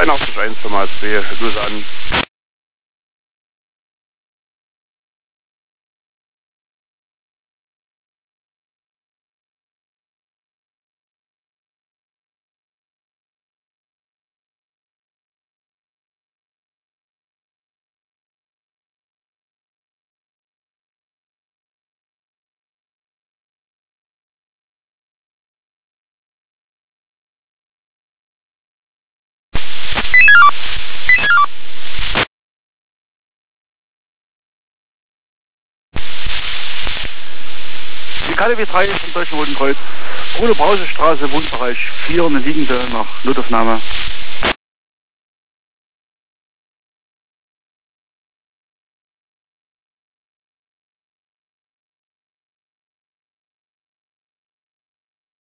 81.1,2, Grüße an. Die KDW 3 vom Deutschen Roten Kreuz, Bruno Brause Straße, Wohnbereich 4, eine liegende nach Notaufnahme.